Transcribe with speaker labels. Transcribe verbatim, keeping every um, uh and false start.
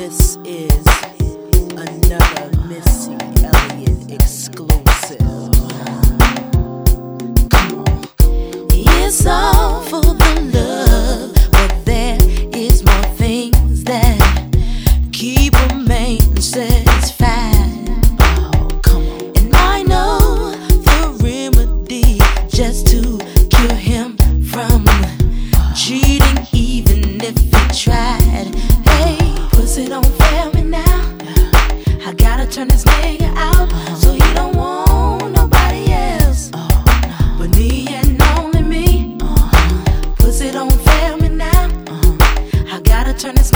Speaker 1: This is another Missy Elliott exclusive. Come on. It's all for the love, but there is more things that keep a man satisfied. Oh, come on. And I know the remedy just to cure him from cheating, even if he tried. Hey, pussy don't fail me now. I gotta turn this nigga out, so he don't want nobody else but me and only me. Pussy don't fail me now. I gotta turn this